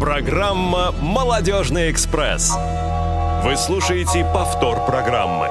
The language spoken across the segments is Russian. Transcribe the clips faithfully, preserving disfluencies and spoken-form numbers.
Программа «Молодежный экспресс». Вы слушаете повтор программы.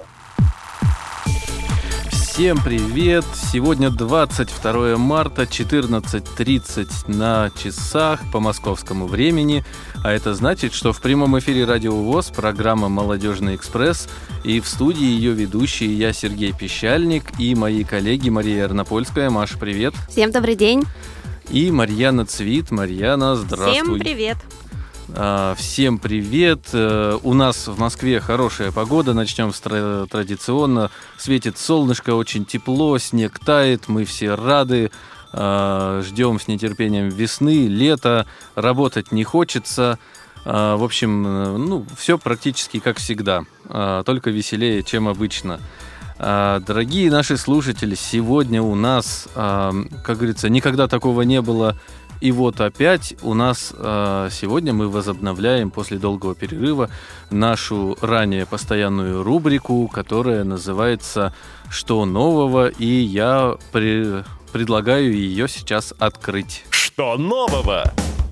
Всем привет! Сегодня двадцать второе марта, четырнадцать тридцать на часах по московскому времени. А это значит, что в прямом эфире Радио ВОС программа «Молодежный экспресс». И в студии ее ведущие я, Сергей Пещальник, и мои коллеги Мария Арнопольская. Маша, привет! Всем добрый день! И Марьяна Цвит. Марьяна, здравствуй! Всем привет! Всем привет! У нас в Москве хорошая погода. Начнем с тра- традиционно. Светит солнышко, очень тепло, снег тает. Мы все рады. Ждем с нетерпением весны, лета. Работать не хочется. В общем, ну, все практически как всегда. Только веселее, чем обычно. Дорогие наши слушатели, сегодня у нас, как говорится, никогда такого не было. И вот опять у нас э, сегодня мы возобновляем после долгого перерыва нашу ранее постоянную рубрику, которая называется «Что нового?», и я при, предлагаю ее сейчас открыть. Что нового?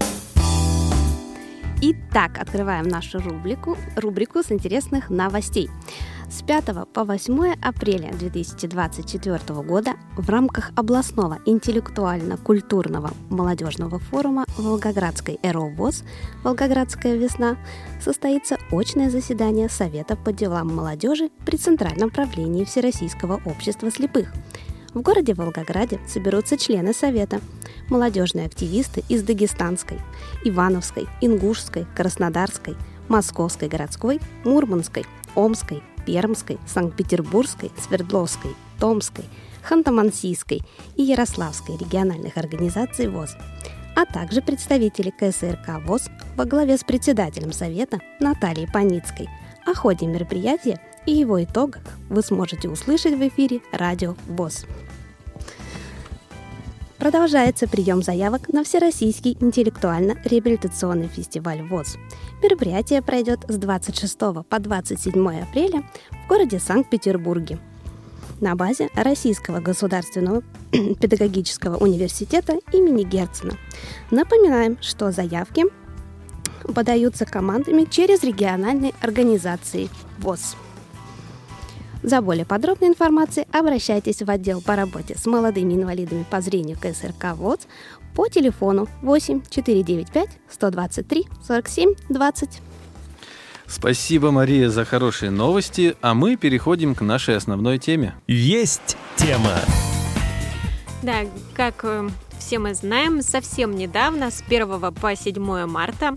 Итак, открываем нашу рубрику, рубрику с интересных новостей. С пятого по восьмое апреля две тысячи двадцать четвёртого года в рамках областного интеллектуально-культурного молодежного форума Волгоградской эр о ВОС «Волгоградская весна» состоится очное заседание Совета по делам молодежи при Центральном правлении Всероссийского общества слепых. В городе Волгограде соберутся члены Совета, молодежные активисты из Дагестанской, Ивановской, Ингушской, Краснодарской, Московской городской, Мурманской, Омской, Пермской, Санкт-Петербургской, Свердловской, Томской, Ханты-Мансийской и Ярославской региональных организаций ВОС, а также представители ка эс эр ка ВОС во главе с председателем Совета Натальей Паницкой. О ходе мероприятия и его итогах вы сможете услышать в эфире Радио ВОС. Продолжается прием заявок на Всероссийский интеллектуально-реабилитационный фестиваль ВОС. Мероприятие пройдет с двадцать шестого по двадцать седьмое апреля в городе Санкт-Петербурге на базе Российского государственного педагогического университета имени Герцена. Напоминаем, что заявки подаются командами через региональные организации ВОС. За более подробной информацией обращайтесь в отдел по работе с молодыми инвалидами по зрению ка эс эр ка ВОС по телефону восемь четыре девять пять сто двадцать три сорок семь двадцать. Спасибо, Мария, за хорошие новости, а мы переходим к нашей основной теме. Есть тема! Да, как э, все мы знаем, совсем недавно, с первого по седьмое марта,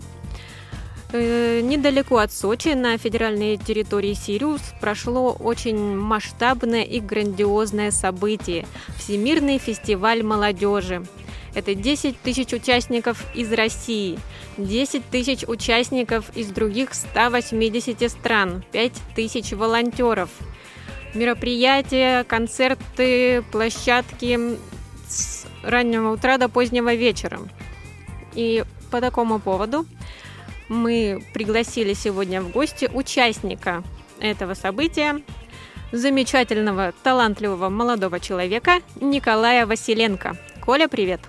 э, недалеко от Сочи, на федеральной территории Сириус, прошло очень масштабное и грандиозное событие – Всемирный фестиваль молодежи. Это десять тысяч участников из России, десять тысяч участников из других ста восьмидесяти стран, пять тысяч волонтеров. Мероприятия, концерты, площадки с раннего утра до позднего вечера. И по такому поводу мы пригласили сегодня в гости участника этого события, замечательного, талантливого молодого человека Николая Василенко. Коля, привет!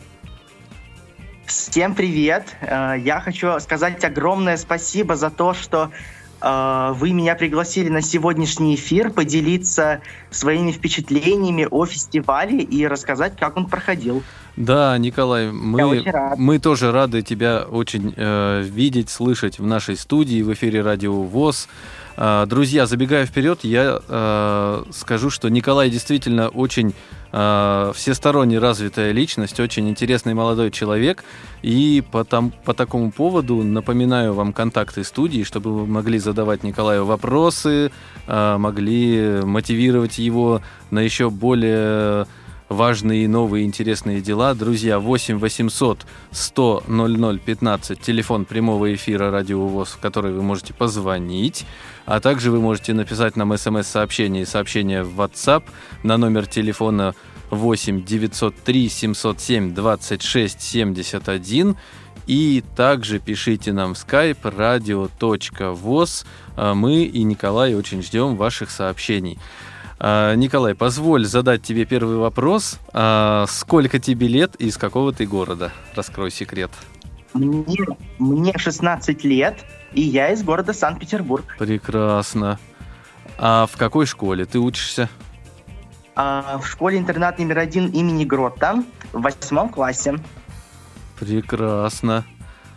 Всем привет! Я хочу сказать огромное спасибо за то, что вы меня пригласили на сегодняшний эфир поделиться своими впечатлениями о фестивале и рассказать, как он проходил. Да, Николай, мы, мы тоже рады тебя очень э, видеть, слышать в нашей студии, в эфире Радио ВОС. Э, друзья, забегая вперед, я э, скажу, что Николай действительно очень э, всесторонне развитая личность, очень интересный молодой человек. И по, там, по такому поводу напоминаю вам контакты студии, чтобы вы могли задавать Николаю вопросы, э, могли мотивировать его на еще более важные, новые, интересные дела. Друзья, восемь восемьсот сто ноль ноль пятнадцать, телефон прямого эфира Радио ВОС, в который вы можете позвонить, а также вы можете написать нам смс-сообщение и сообщение в WhatsApp на номер телефона восемь девятьсот три семьсот семь двадцать шесть семьдесят один. И также пишите нам в skype radio точка voz. Мы и Николай очень ждем ваших сообщений. Николай, позволь задать тебе первый вопрос. Сколько тебе лет и из какого ты города? Раскрой секрет. Мне, мне шестнадцать лет, и я из города Санкт-Петербург. Прекрасно. А в какой школе ты учишься? А, в школе-интернат номер один имени Грота в восьмом классе. Прекрасно.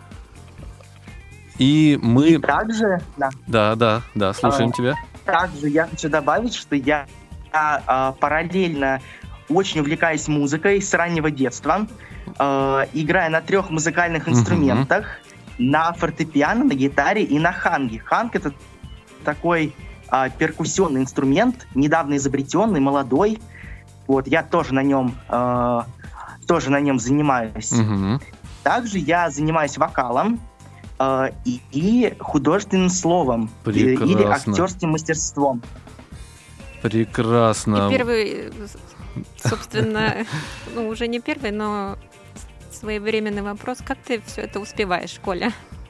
И мы... И также... Да, да, да, да слушаем а, тебя. Также я хочу добавить, что я а, параллельно очень увлекаюсь музыкой с раннего детства, а, играя на трех музыкальных инструментах, uh-huh. на фортепиано, на гитаре и на ханге. Ханг — это такой а, перкуссионный инструмент, недавно изобретенный, молодой. Вот, я тоже на нем, а, тоже на нем занимаюсь. Uh-huh. Также я занимаюсь вокалом, И, и художественным словом. Прекрасно. Или актерским мастерством. Прекрасно. И первый, собственно, ну уже не первый, но своевременный вопрос. Как ты все это успеваешь в школе?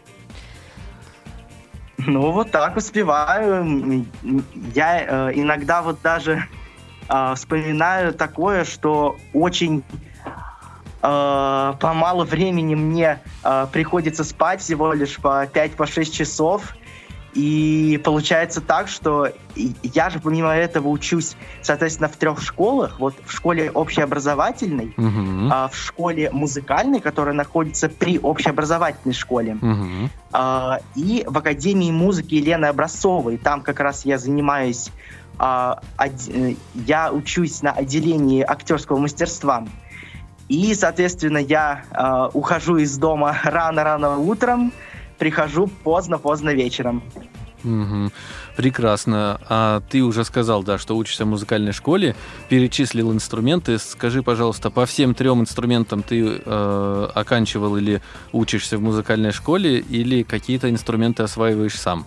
Ну, вот так успеваю. Я э, иногда вот даже э, вспоминаю такое, что очень... Uh, по мало времени мне uh, приходится спать всего лишь по пять-шесть часов. И получается так, что я же помимо этого учусь, соответственно, в трех школах. Вот в школе общеобразовательной, uh-huh. uh, в школе музыкальной, которая находится при общеобразовательной школе, uh-huh. uh, и в Академии музыки Елены Образцовой. Там как раз я занимаюсь, uh, од- я учусь на отделении актерского мастерства. И, соответственно, я э, ухожу из дома рано-рано утром, прихожу поздно-поздно вечером. Угу. Прекрасно. А ты уже сказал, да, что учишься в музыкальной школе, перечислил инструменты. Скажи, пожалуйста, по всем трем инструментам ты э, оканчивал или учишься в музыкальной школе, или какие-то инструменты осваиваешь сам?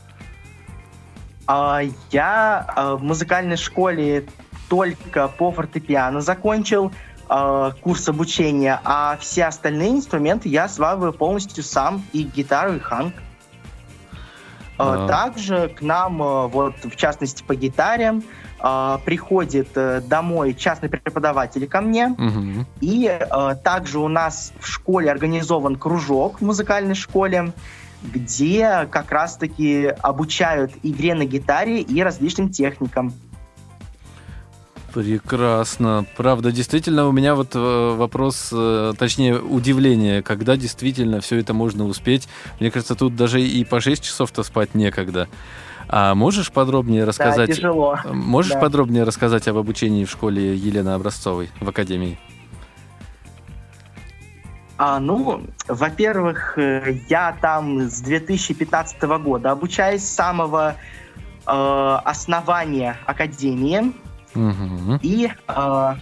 А, я э, в музыкальной школе только по фортепиано закончил курс обучения, а все остальные инструменты я осваиваю полностью сам, и гитару, и ханг. А. Также к нам, вот в частности по гитаре, приходит домой частный преподаватель ко мне, угу. и также у нас в школе организован кружок в музыкальной школе, где как раз-таки обучают игре на гитаре и различным техникам. Прекрасно. Правда, действительно, у меня вот э, вопрос, э, точнее, удивление, когда действительно все это можно успеть. Мне кажется, тут даже и по шесть часов-то спать некогда. А можешь подробнее рассказать? Да, тяжело. Можешь да. подробнее рассказать об обучении в школе Елены Образцовой в Академии? А, ну, во-первых, я там с две тысячи пятнадцатого года обучаюсь с самого э, основания Академии. Uh-huh. И э,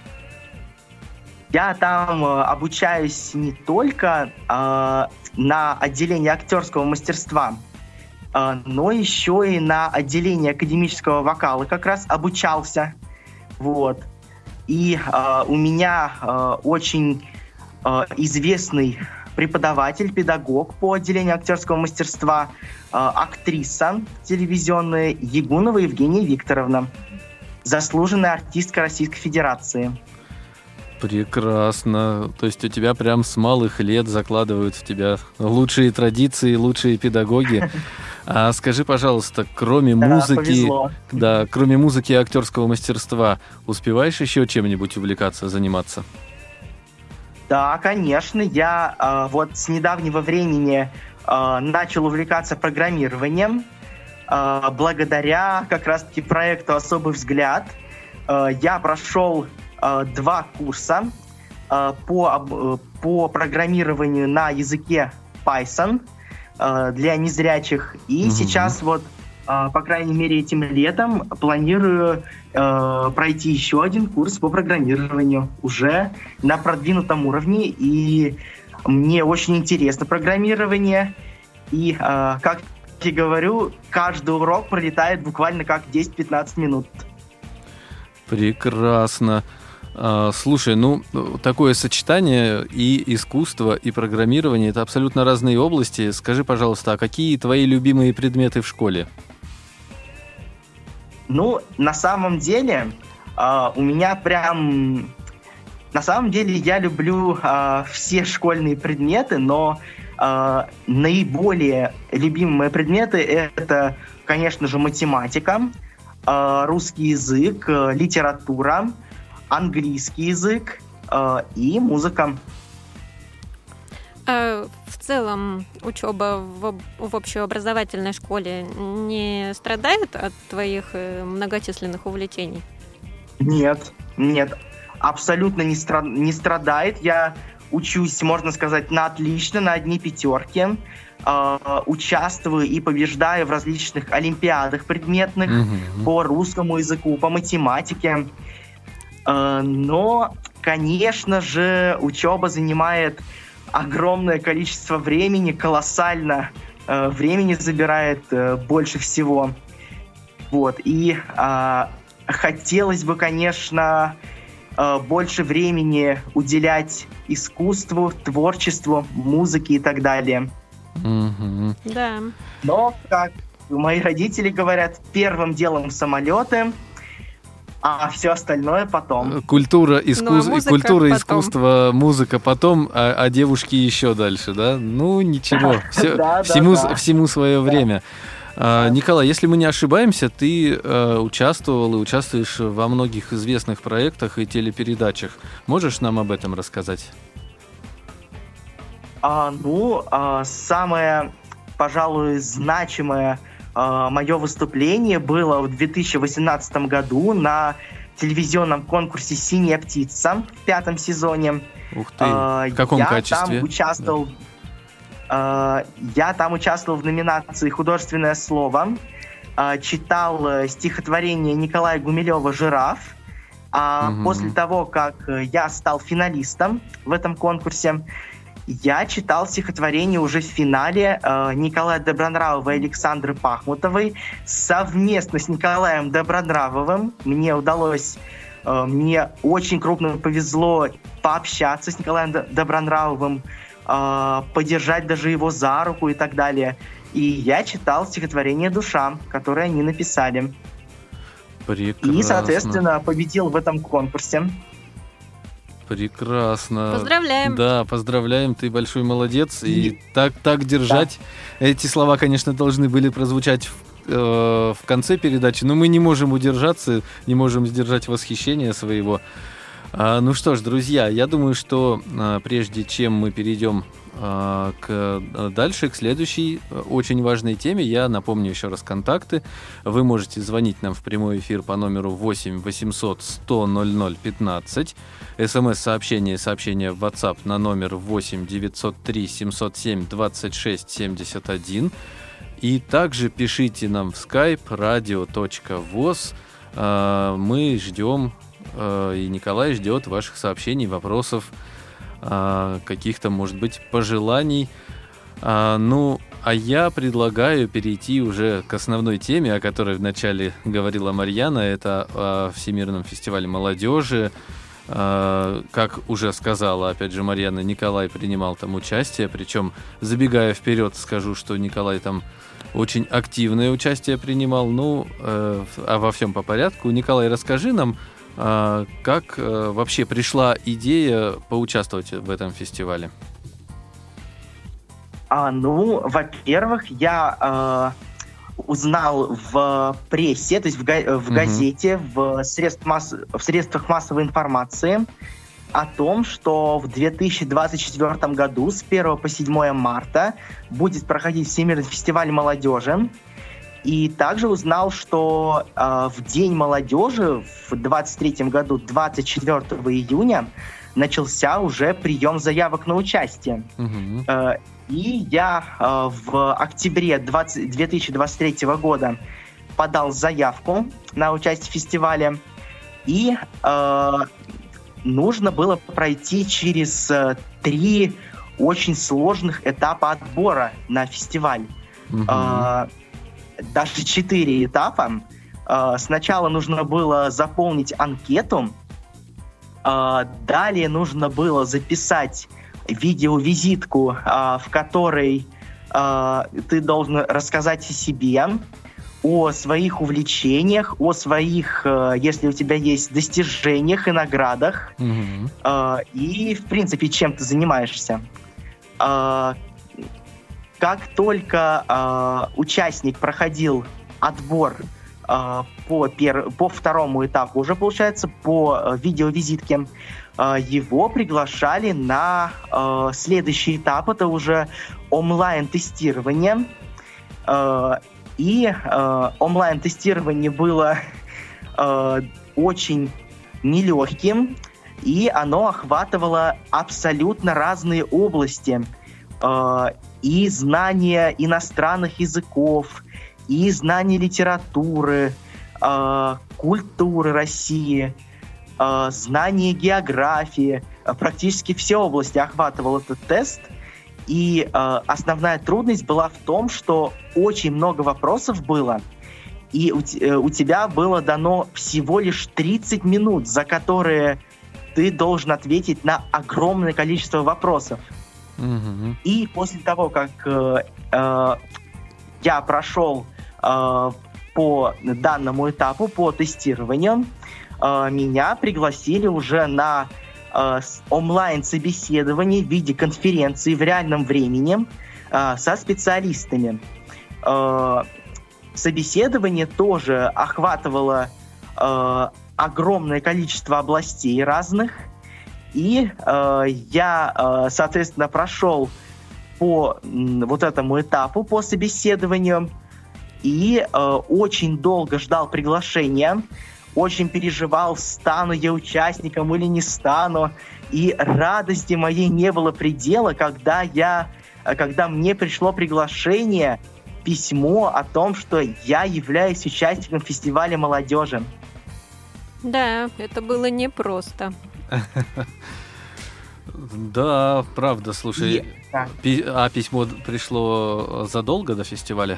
я там э, обучаюсь не только э, на отделении актерского мастерства, э, но еще и на отделении академического вокала как раз обучался. Вот. И э, у меня э, очень э, известный преподаватель, педагог по отделению актерского мастерства, э, актриса телевизионная Ягунова Евгения Викторовна. Заслуженная артистка Российской Федерации. Прекрасно. То есть у тебя прям с малых лет закладывают в тебя лучшие традиции, лучшие педагоги. А скажи, пожалуйста, кроме да, музыки, да, кроме музыки и актерского мастерства, успеваешь еще чем-нибудь увлекаться, заниматься? Да, конечно. Я э, вот с недавнего времени э, начал увлекаться программированием. Благодаря как раз-таки проекту «Особый взгляд» я прошел два курса по, по программированию на языке Python для незрячих. И mm-hmm. сейчас вот, по крайней мере, этим летом планирую пройти еще один курс по программированию уже на продвинутом уровне. И мне очень интересно программирование. И как я говорю, каждый урок пролетает буквально как десять-пятнадцать минут. Прекрасно. Слушай, ну, такое сочетание и искусство, и программирование — это абсолютно разные области. Скажи, пожалуйста, а какие твои любимые предметы в школе? Ну, на самом деле, у меня прям на самом деле я люблю э, все школьные предметы, но э, наиболее любимые предметы это, конечно же, математика, э, русский язык, э, литература, английский язык э, и музыка. А в целом учеба в, в общеобразовательной школе не страдает от твоих многочисленных увлечений? Нет, нет, абсолютно не, стра- не страдает. Я учусь, можно сказать, на отлично, на одни пятерки. Э, участвую и побеждаю в различных олимпиадах предметных mm-hmm. по русскому языку, по математике. Э, но, конечно же, учеба занимает огромное количество времени, колоссально э, времени забирает э, больше всего. Вот. И э, хотелось бы, конечно, э, больше времени уделять искусству, творчеству, музыке и так далее. Mm-hmm. Да. Но, как мои родители говорят, первым делом самолеты, а все остальное потом. Культура, искус... ну, а Культура потом. искусство, музыка потом, а, а девушки еще дальше, да? Ну, ничего, все, да, всему, да, да. всему свое время. А, Николай, если мы не ошибаемся, ты а, участвовал и участвуешь во многих известных проектах и телепередачах. Можешь нам об этом рассказать? А, ну, а, самое, пожалуй, значимое мое выступление было в две тысячи восемнадцатом году на телевизионном конкурсе «Синяя птица» в пятом сезоне. Ух ты! В каком я качестве? Там участвовал, да. Я там участвовал в номинации «Художественное слово», читал стихотворение Николая Гумилева «Жираф». А угу. после того, как я стал финалистом в этом конкурсе, я читал стихотворение уже в финале э, Николая Добронравова и Александры Пахмутовой. Совместно с Николаем Добронравовым мне удалось, э, мне очень крупно повезло пообщаться с Николаем Добронравовым, э, подержать даже его за руку и так далее. И я читал стихотворение «Душа», которое они написали. Прекрасно. И, соответственно, победил в этом конкурсе. Прекрасно. Поздравляем. Да, поздравляем, ты большой молодец. И, и так, так держать. Да. Эти слова, конечно, должны были прозвучать в, э, в конце передачи, но мы не можем удержаться, не можем сдержать восхищение своего. А, ну что ж, друзья, я думаю, что а, прежде чем мы перейдем а, к, дальше, к следующей очень важной теме, я напомню еще раз контакты. Вы можете звонить нам в прямой эфир по номеру восемь восемьсот сто ноль ноль пятнадцать. СМС-сообщение, сообщение в WhatsApp на номер восемь девятьсот три семьсот семь двадцать шесть семьдесят один. И также пишите нам в skype radio точка voz. Мы ждем, и Николай ждет ваших сообщений, вопросов, каких-то, может быть, пожеланий. Ну, а я предлагаю перейти уже к основной теме, о которой вначале говорила Марьяна. Это о Всемирном фестивале молодежи. Как уже сказала, опять же, Марьяна, Николай принимал там участие, причем, забегая вперед, скажу, что Николай там очень активное участие принимал. Ну, э, а во всем по порядку. Николай, расскажи нам, э, как э, вообще пришла идея поучаствовать в этом фестивале? А, ну, во-первых, я... Э... узнал в прессе, то есть в, га- в газете, mm-hmm. в, средств масс- в средствах массовой информации о том, что в две тысячи двадцать четвёртом году с первого по седьмое марта будет проходить Всемирный фестиваль молодежи. И также узнал, что э, в День молодежи в двадцать третьем году, двадцать четвёртого июня, начался уже прием заявок на участие. Mm-hmm. Э, И я э, в октябре две тысячи двадцать третьего года подал заявку на участие в фестивале. И э, нужно было пройти через э, три очень сложных этапа отбора на фестиваль. Mm-hmm. Э, даже четыре этапа. Э, сначала нужно было заполнить анкету. Э, далее нужно было записать видеовизитку, в которой ты должен рассказать о себе. о своих увлечениях, о своих, э, если у тебя есть, достижениях и наградах, Мгм. э, и, в принципе, чем ты занимаешься. Э, как только э, участник проходил отбор э, по, пер... по второму этапу, уже, получается, по э, видеовизитке, э, его приглашали на э, следующий этап, это уже онлайн-тестирование. Э, И э, онлайн-тестирование было э, очень нелегким, и оно охватывало абсолютно разные области. Э, и знания иностранных языков, и знания литературы, э, культуры России, э, знания географии. Практически все области охватывал этот тест. И э, основная трудность была в том, что очень много вопросов было, и у, э, у тебя было дано всего лишь тридцать минут, за которые ты должен ответить на огромное количество вопросов. Мгм. И после того, как э, э, я прошел э, по данному этапу, по тестированию, э, меня пригласили уже на э, с- онлайн-собеседование в виде конференции в реальном времени э, со специалистами. Э, собеседование тоже охватывало э, огромное количество областей разных, и э, я, э, соответственно, прошел по м, вот этому этапу, по собеседованию, и э, очень долго ждал приглашения, очень переживал, стану я участником или не стану, и радости моей не было предела, когда я, э, когда мне пришло приглашение, письмо о том, что я являюсь участником фестиваля молодежи. Да, это было непросто. Да, правда, слушай. И- да. пи- А письмо пришло задолго до фестиваля?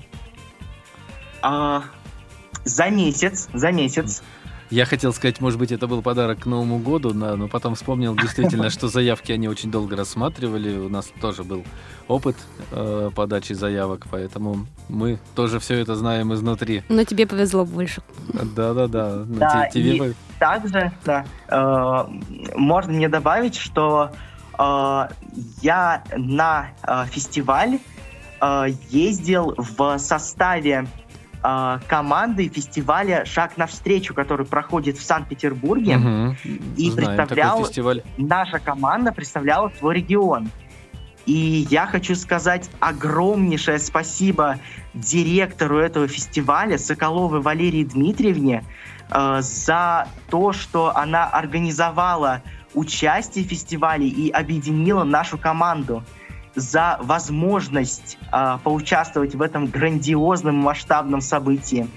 А, за месяц, за месяц. Я хотел сказать, может быть, это был подарок к Новому году, да, но потом вспомнил действительно, что заявки они очень долго рассматривали. У нас тоже был опыт э, подачи заявок, поэтому мы тоже все это знаем изнутри. Но тебе повезло больше. Да-да-да. ну, Да, те- тебе и- бы- Также, да, э, можно мне добавить, что э, я на э, фестиваль э, ездил в составе э, команды фестиваля «Шаг навстречу», который проходит в Санкт-Петербурге. Мгм. и Знаем представлял- такой фестиваль. Наша команда представляла свой регион. И я хочу сказать огромнейшее спасибо директору этого фестиваля Соколовой Валерии Дмитриевне э, за то, что она организовала участие в фестивале и объединила нашу команду, за возможность э, поучаствовать в этом грандиозном масштабном событии.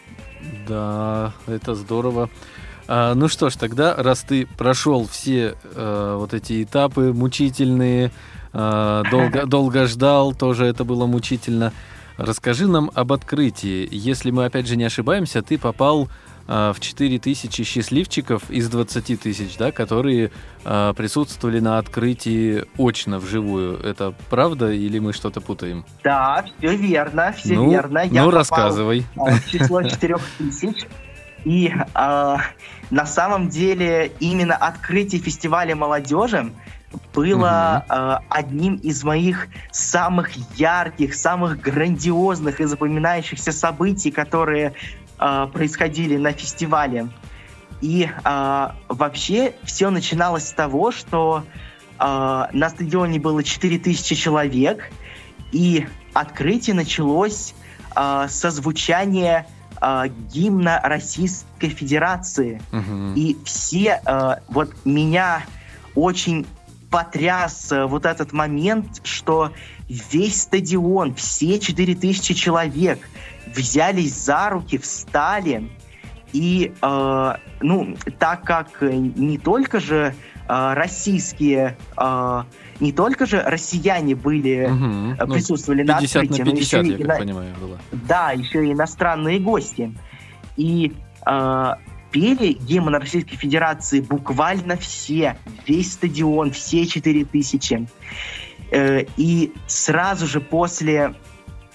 Да, это здорово. А, ну что ж, тогда, раз ты прошел все э, вот эти этапы мучительные, э, долго, долго ждал, тоже это было мучительно, расскажи нам об открытии. Если мы, опять же, не ошибаемся, ты попал э, в четыре тысячи счастливчиков из двадцати тысяч, да, которые э, присутствовали на открытии очно, вживую. Это правда или мы что-то путаем? Да, все верно, все ну, верно. Я ну попал, рассказывай. а, в число четырех тысяч. И а, на самом деле именно открытие фестиваля молодежи было а, одним из моих самых ярких, самых грандиозных и запоминающихся событий, которые а, происходили на фестивале. И а, вообще все начиналось с того, что а, на стадионе было четыре тысячи человек, и открытие началось а, со звучания а, гимна Российской Федерации. Мгм. И все, э, вот меня очень потряс э, вот этот момент, что весь стадион, все четыре тысячи человек взялись за руки, встали. И, э, ну, так как не только же э, российские, э, не только же россияне были, Мгм. э, Ну, присутствовали на пятьдесят открытии, на но пятьдесят, еще я и как на- понимаю, было. да, еще и иностранные гости. И э, пели гимн Российской Федерации буквально все, весь стадион, все четыре тысячи. Э, и сразу же после, э,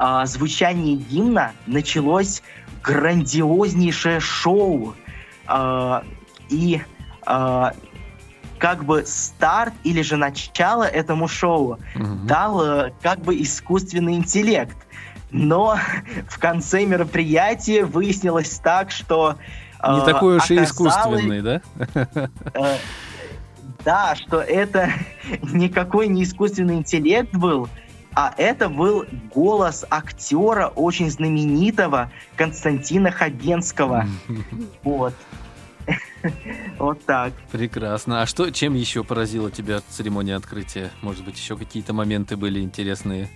э, звучания гимна началось грандиознейшее шоу. Э, и э, как бы старт или же начало этому шоу mm-hmm. дал э, как бы искусственный интеллект. Но в конце мероприятия выяснилось так, что... Не э, такой уж и искусственный, да? Э, да, что это никакой не искусственный интеллект был, а это был голос актера очень знаменитого Константина Хабенского. Вот. Вот так. Прекрасно. А что, чем еще поразила тебя церемония открытия? Может быть, еще какие-то моменты были интересные?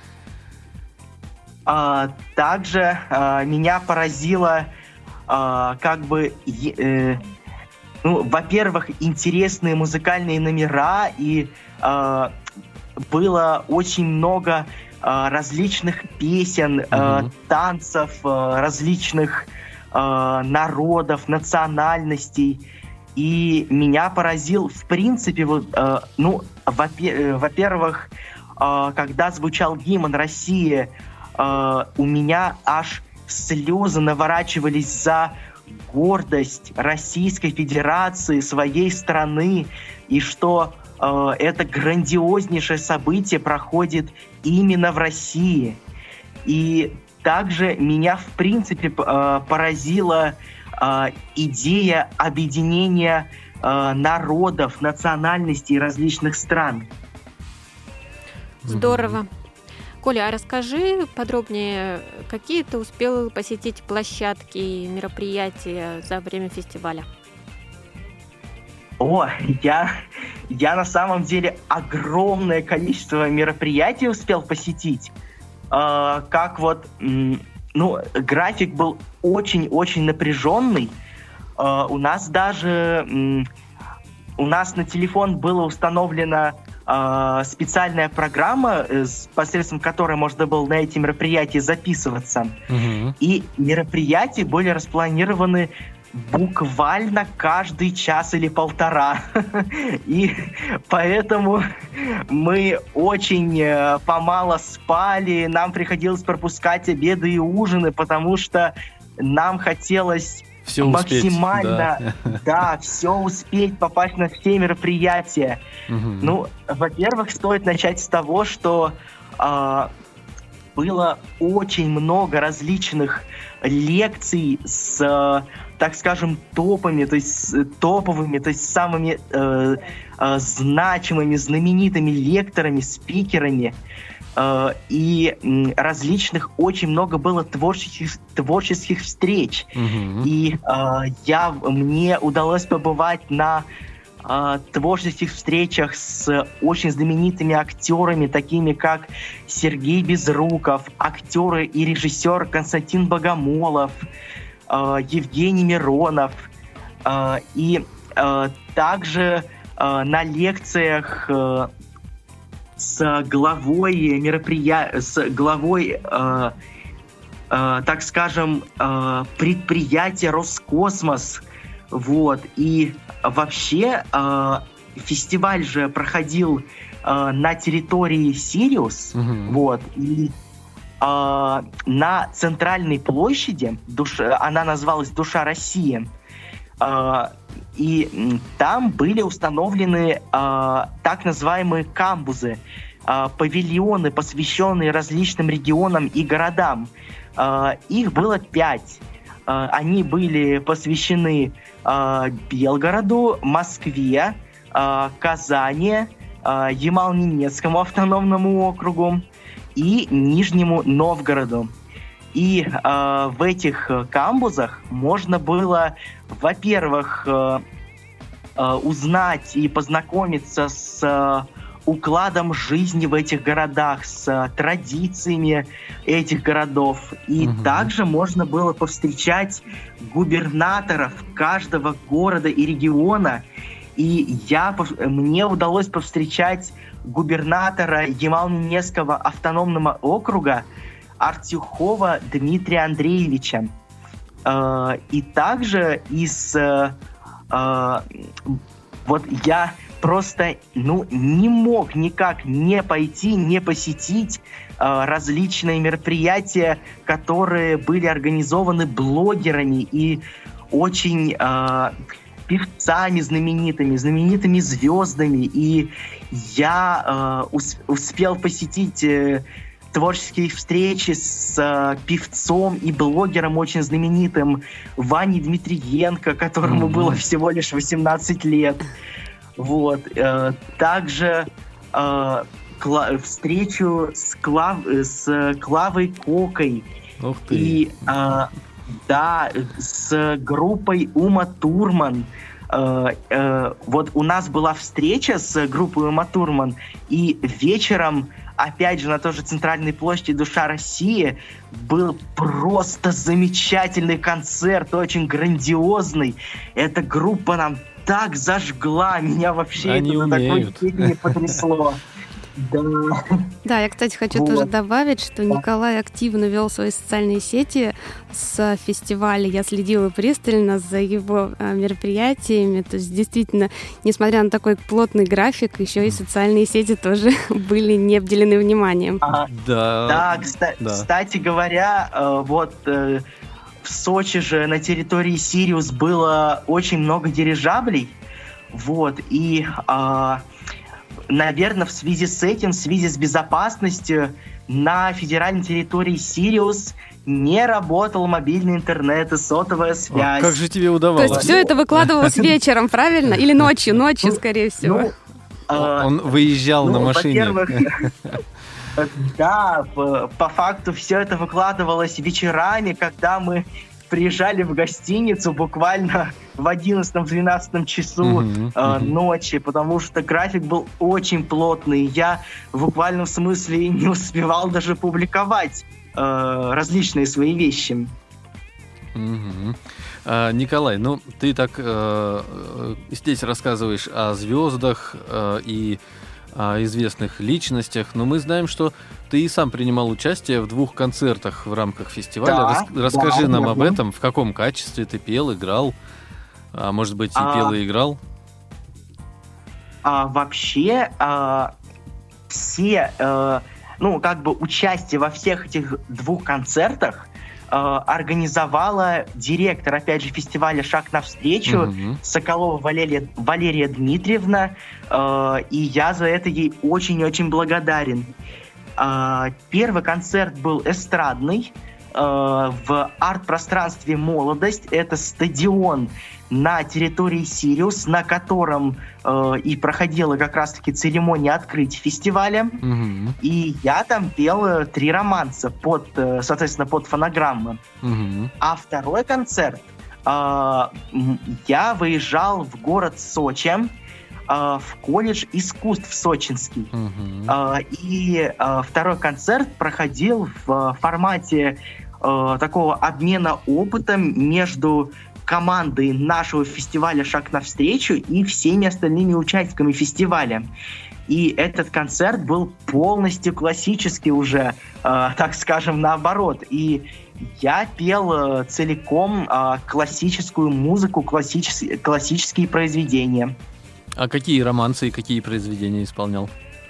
А, также а, меня поразило, а, как бы, э, ну, во-первых, интересные музыкальные номера, и а, было очень много а, различных песен, mm-hmm. а, танцев, а, различных а, народов, национальностей. И меня поразил, в принципе, вот, а, ну, во- во-первых, а, когда звучал гимн России, Uh, у меня аж слезы наворачивались за гордость Российской Федерации, своей страны, и что uh, это грандиознейшее событие проходит именно в России. И также меня, в принципе, uh, поразила uh, идея объединения uh, народов, национальностей различных стран. Здорово. Коля, а расскажи подробнее, какие ты успел посетить площадки и мероприятия за время фестиваля? О, я, я на самом деле огромное количество мероприятий успел посетить. Э, как вот, м, ну, график был очень-очень напряженный. Э, у нас даже, м, у нас на телефон было установлено специальная программа, посредством которой можно было на эти мероприятия записываться. Uh-huh. И мероприятия были распланированы буквально каждый час или полтора. И поэтому мы очень помало спали, нам приходилось пропускать обеды и ужины, потому что нам хотелось все максимально, успеть, да. да, все успеть, попасть на все мероприятия. Угу. Ну, во-первых, стоит начать с того, что э, было очень много различных лекций с, э, так скажем, топами, то есть с, топовыми, то есть самыми э, э, значимыми, знаменитыми лекторами, спикерами. Uh, и м, различных очень много было творческих, творческих встреч. Uh-huh. И uh, я, мне удалось побывать на uh, творческих встречах с очень знаменитыми актерами, такими как Сергей Безруков, актеры и режиссер Константин Богомолов, uh, Евгений Миронов. Uh, и uh, также uh, на лекциях uh, с главой мероприятия, с главой, э, э, так скажем, э, предприятия Роскосмос, вот, и вообще э, фестиваль же проходил э, на территории Сириус, mm-hmm. вот, и э, на центральной площади, душа, она называлась «Душа России», э, и там были установлены э, так называемые камбузы, э, павильоны, посвященные различным регионам и городам. Э, их было пять. Э, они были посвящены э, Белгороду, Москве, э, Казани, э, Ямал-Ненецкому автономному округу и Нижнему Новгороду. И э, в этих камбузах можно было, во-первых, э, э, узнать и познакомиться с э, укладом жизни в этих городах, с э, традициями этих городов. И угу. также можно было повстречать губернаторов каждого города и региона. И я, мне удалось повстречать губернатора Ямал-Ненецкого автономного округа Артюхова Дмитрия Андреевича. И также из... Вот я просто, ну, не мог никак не пойти, не посетить э, различные мероприятия, которые были организованы блогерами и очень э, певцами знаменитыми, знаменитыми звездами. И я э, ус- успел посетить э, творческие встречи с э, певцом и блогером очень знаменитым Ваней Дмитриенко, которому mm-hmm. было всего лишь восемнадцать лет. Вот. Э, также э, кла- встречу с, Клав- с Клавой Кокой. Ух ты. И э, да, с группой Ума Турман. Э, э, вот у нас была встреча с группой Ума Турман, и вечером, опять же, на той же центральной площади «Душа России» был просто замечательный концерт, очень грандиозный. Эта группа нам так зажгла, меня вообще Они это до такой степени потрясло. Да. Да, я, кстати, хочу вот. тоже добавить, что Николай активно вел свои социальные сети с фестиваля. Я следила пристально за его мероприятиями. То есть, действительно, несмотря на такой плотный график, еще и социальные сети тоже были не обделены вниманием. Ага. Да. Да, кста- да. кстати говоря, э, вот э, в Сочи же на территории Сириус было очень много дирижаблей. Вот, и... Э, наверное, в связи с этим, в связи с безопасностью, на федеральной территории Сириус не работал мобильный интернет и сотовая связь. О, как же тебе удавалось? То есть все это выкладывалось вечером, правильно? Или ночью? Ночью, скорее всего. Ну, э, Он выезжал ну, на машине. во-первых, да, по факту все это выкладывалось вечерами, когда мы приезжали в гостиницу буквально в одиннадцатом-двенадцатом часу uh-huh, э, uh-huh. ночи, потому что график был очень плотный. Я в буквальном смысле не успевал даже публиковать э, различные свои вещи. Uh-huh. А, Николай, ну ты так э, здесь рассказываешь о звездах э, и о известных личностях, но мы знаем, что ты и сам принимал участие в двух концертах в рамках фестиваля. Да, Рас- расскажи да, нам да, об да. этом, в каком качестве ты пел, играл, а может быть и А, пел и играл? А, вообще а, все, а, ну как бы участие во всех этих двух концертах а, организовала директор, опять же, фестиваля «Шаг навстречу» Угу. Соколова Валерия, Валерия Дмитриевна, э, и я за это ей очень-очень благодарен. Э, первый концерт был эстрадный э, в арт-пространстве «Молодость». Это стадион на территории Сириус, на котором э, и проходила как раз-таки церемония открытия фестиваля. Угу. И я там пел э, три романса, под, э, соответственно, под фонограммы. Угу. А второй концерт э, я выезжал в город Сочи, э, в колледж искусств сочинский. Угу. Э, и э, второй концерт проходил в формате э, такого обмена опытом между командой нашего фестиваля «Шаг навстречу» и всеми остальными участниками фестиваля. И этот концерт был полностью классический уже, э, так скажем, наоборот. И я пел э, целиком э, классическую музыку, классичес- классические произведения. А какие романсы и какие произведения исполнял?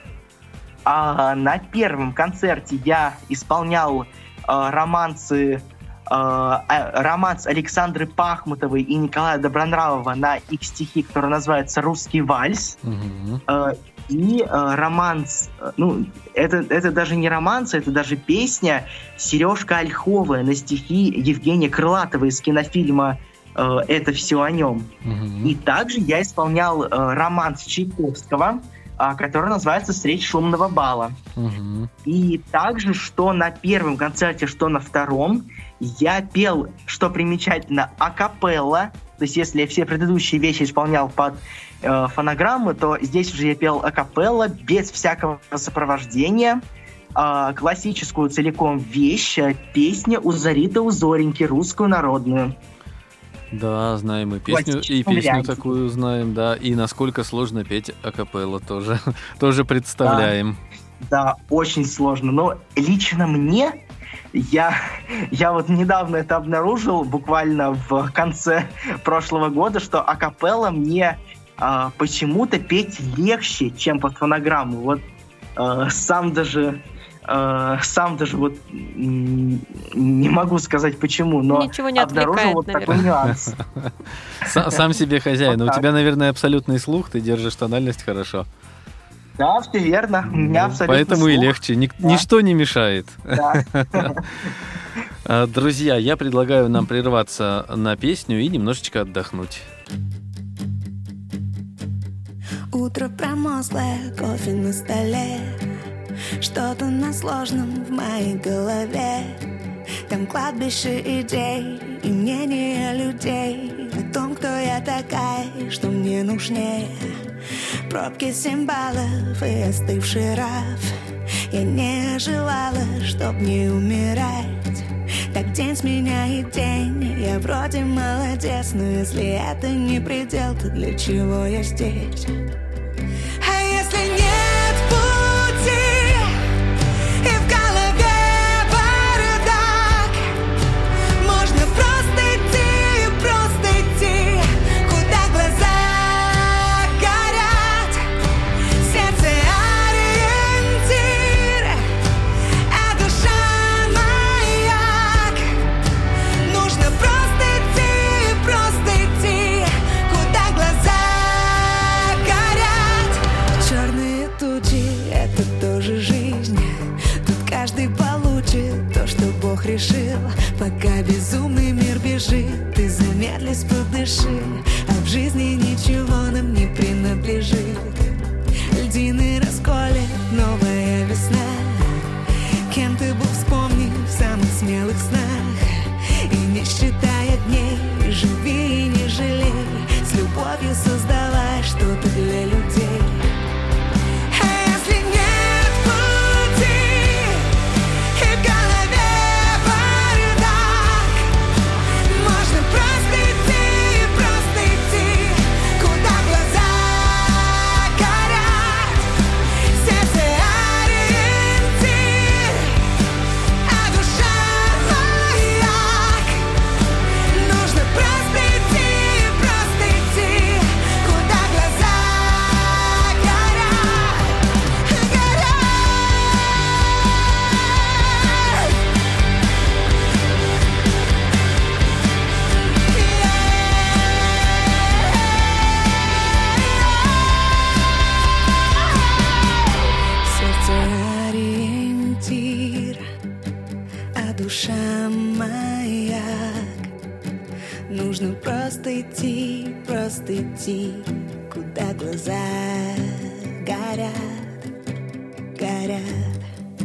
А на первом концерте я исполнял э, романсы, э, романс Александры Пахмутовой и Николая Добронравова на их стихи, который называется «Русский вальс». Угу. Э, И э, романс, э, ну, это, это даже не романс, это даже песня «Сережка Ольховая» на стихи Евгения Крылатова из кинофильма э, «Это все о нем». Угу. И также я исполнял э, романс Чайковского, э, который называется «Средь шумного бала». Угу. И также, что на первом концерте, что на втором, я пел, что примечательно, акапелла. То есть если я все предыдущие вещи исполнял под э, фонограммы, то здесь уже я пел акапелла, без всякого сопровождения, э, классическую целиком вещь, э, песню «Узорита узореньки», русскую народную. Да, знаем и песню, и песню такую знаем, да. И насколько сложно петь акапелла тоже, тоже представляем. Да, да, очень сложно. Но лично мне, я, я вот недавно это обнаружил, буквально в конце прошлого года, что акапелла мне э, почему-то петь легче, чем под фонограмму. Вот э, сам даже э, сам даже вот м- не могу сказать почему, но ничего не обнаружил вот наверное. такой нюанс. Сам себе хозяин. Вот У так. тебя, наверное, абсолютный слух, ты держишь тональность хорошо. Да, все верно. У меня Ну, абсолютно Поэтому и слух. легче. Ник- Да. Ничто не мешает. Да. А, Друзья, я предлагаю нам прерваться на песню и немножечко отдохнуть. Утро промозглое, кофе на столе, что-то на сложном в моей голове. Там кладбище идей и мнения людей о том, кто я такая, что мне нужнее. Пробки семь баллов и остывший раф. Я не желала, чтоб не умирать. Так день сменяет день, я вроде молодец, но если это не предел, то для чего я здесь? А если нет пути, и в голове бардак, можно просто идти, просто идти, куда глаза горят. Сердце ориентир, а душа маяк. Нужно просто идти, просто идти, куда глаза горят. Черные тучи — это тоже жизнь. Тут каждый получит то, что Бог решил. Пока безумный мир бежит, ты замедлись, подыши. А в жизни ничего нам не принадлежит. Льдины расколет новая весна. Кем ты был, вспомни в самых смелых снах. И не считая дней, живи и не жалей. С любовью создавай что-то для людей. А если нет пути, и в голове бардак, можно просто идти, просто идти, куда глаза горят. Сердце ориентир, а душа маяк. Нужно просто идти, просто идти, куда глаза горят, горят. Сердце ориентир, а душа маяк. Нужно просто идти, просто идти, куда глаза горят, горят.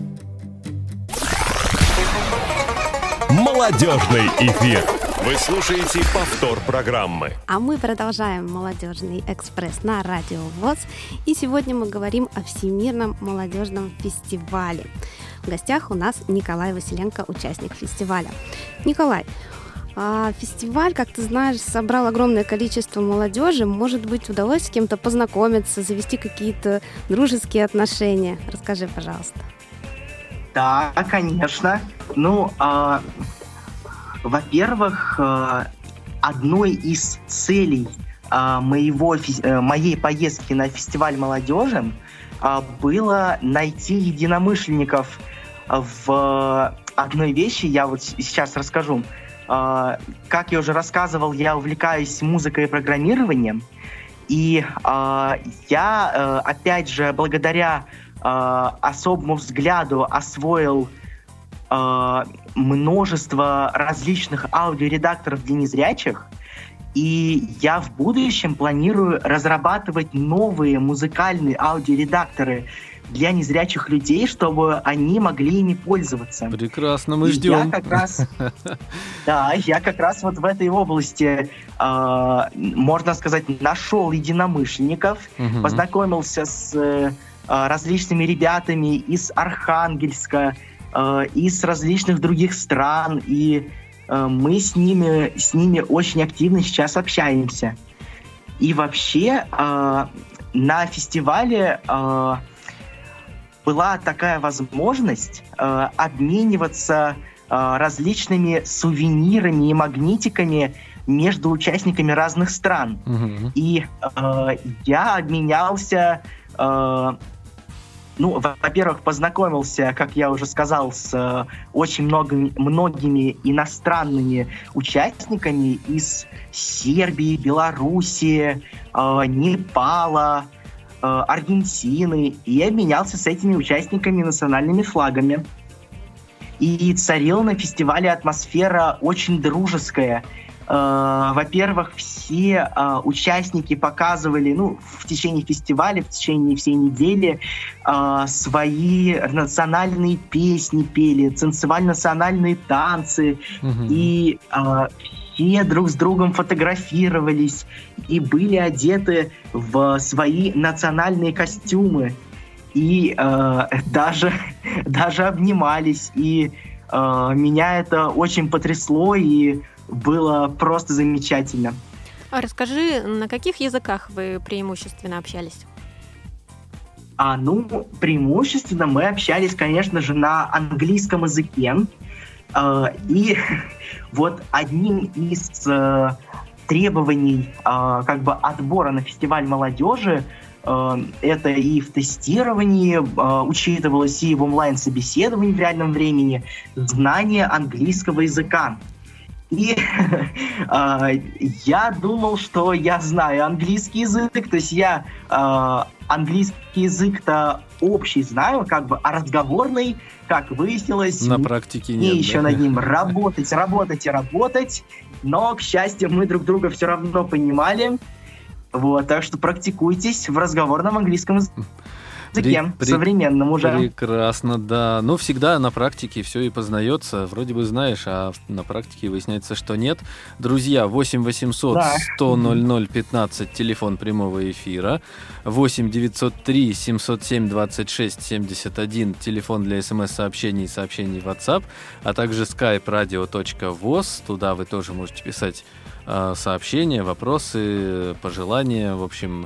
Молодежный эфир. Вы слушаете повтор программы. А мы продолжаем «Молодежный экспресс» на Радио ВОС. И сегодня мы говорим о Всемирном молодежном фестивале. В гостях у нас Николай Василенко, участник фестиваля. Николай, а фестиваль, как ты знаешь, собрал огромное количество молодежи. Может быть, удалось с кем-то познакомиться, завести какие-то дружеские отношения? Расскажи, пожалуйста. Да, конечно. Ну, а, во-первых, а, одной из целей а, моего, фи- а, моей поездки на фестиваль молодежи а, было найти единомышленников в одной вещи. Я вот с- сейчас расскажу. А, как я уже рассказывал, я увлекаюсь музыкой и программированием. И а, я, а, опять же, благодаря а, особому взгляду освоил а, множество различных аудиоредакторов для незрячих. И я в будущем планирую разрабатывать новые музыкальные аудиоредакторы для незрячих людей, чтобы они могли ими пользоваться. Прекрасно, мы И ждем. Я как раз, да, я как раз вот в этой области, э, можно сказать, нашел единомышленников, Мгм. познакомился с э, различными ребятами из Архангельска, э, из различных других стран, и э, мы с ними, с ними очень активно сейчас общаемся. И вообще э, на фестивале э, была такая возможность э, обмениваться э, различными сувенирами и магнитиками между участниками разных стран. Uh-huh. И э, я обменялся, э, ну, во-первых, познакомился, как я уже сказал, с э, очень многими, многими иностранными участниками из Сербии, Белоруссии, э, Непала, э, Аргентины, и обменялся с этими участниками национальными флагами. И царила на фестивале атмосфера очень дружеская. Э, во-первых, все э, участники показывали, ну, в течение фестиваля, в течение всей недели э, свои национальные песни пели, танцевали национальные танцы, угу. и э, все друг с другом фотографировались и были одеты в свои национальные костюмы. И э, даже, даже обнимались. И э, меня это очень потрясло, и было просто замечательно. А расскажи, на каких языках вы преимущественно общались? А, ну, преимущественно мы общались, конечно же, на английском языке. Э, и вот одним из э, требований э, как бы отбора на фестиваль молодежи это и в тестировании э, учитывалось, и в онлайн-собеседовании в реальном времени знание английского языка. И э, я думал, что я знаю английский язык, то есть я э, английский язык-то общий знаю, как бы, а разговорный, как выяснилось, на практике мне нет, еще да? над ним работать, работать и работать, но, к счастью, мы друг друга все равно понимали. Вот, так что практикуйтесь в разговорном английском языке, при, современном уже. Прекрасно, да. Но всегда на практике все и познается. Вроде бы знаешь, а на практике выясняется, что нет. Друзья, восемь восемьсот сто ноль ноль пятнадцать, телефон прямого эфира. восемь девятьсот три семьсот семь двадцать шесть семьдесят один, телефон для смс-сообщений и сообщений в WhatsApp, а также skype radio точка voz. Туда вы тоже можете писать сообщения, вопросы, пожелания. В общем,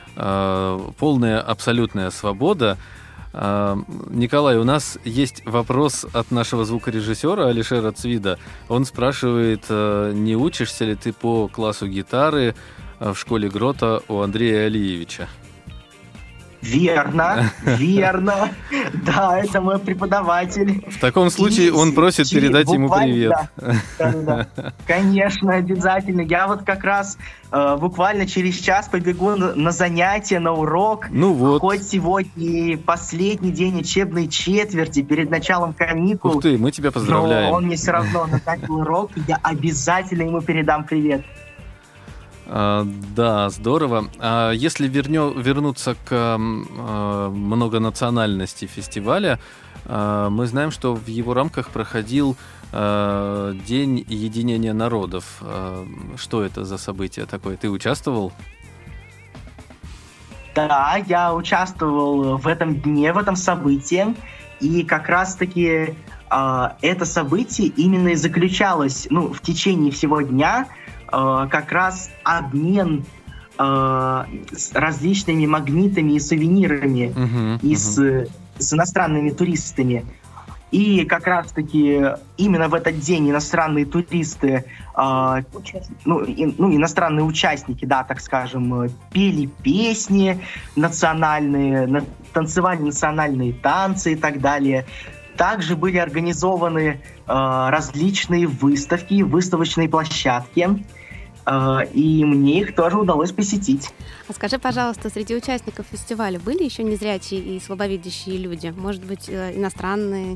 полная абсолютная свобода. Николай, у нас есть вопрос от нашего звукорежиссера Алишера Цвида. Он спрашивает, не учишься ли ты по классу гитары в школе Грота у Андрея Алиевича? Верно, верно. Да, это мой преподаватель. В таком случае и, он просит и, передать ему привет. Да, да, да. Конечно, обязательно. Я вот как раз э, буквально через час побегу на, на занятия, на урок. Ну вот. Хоть сегодня и последний день учебной четверти перед началом каникул. Ух ты, мы тебя поздравляем. Но он мне все равно назначил урок, и я обязательно ему передам привет. А, да, здорово. А если вернё, вернуться к а, многонациональности фестиваля, а, мы знаем, что в его рамках проходил а, День единения народов. А, что это за событие такое? Ты участвовал? Да, я участвовал в этом дне, в этом событии. И как раз-таки а, это событие именно и заключалось, ну, в течение всего дня, как раз обмен э, с различными магнитами и сувенирами uh-huh, и uh-huh. С, с иностранными туристами. И как раз-таки именно в этот день иностранные туристы, э, ну, и, ну, иностранные участники, да, так скажем, пели песни национальные, на, танцевали национальные танцы и так далее. Также были организованы э, различные выставки, выставочные площадки. И мне их тоже удалось посетить. А скажи, пожалуйста, среди участников фестиваля были еще незрячие и слабовидящие люди? Может быть, иностранные?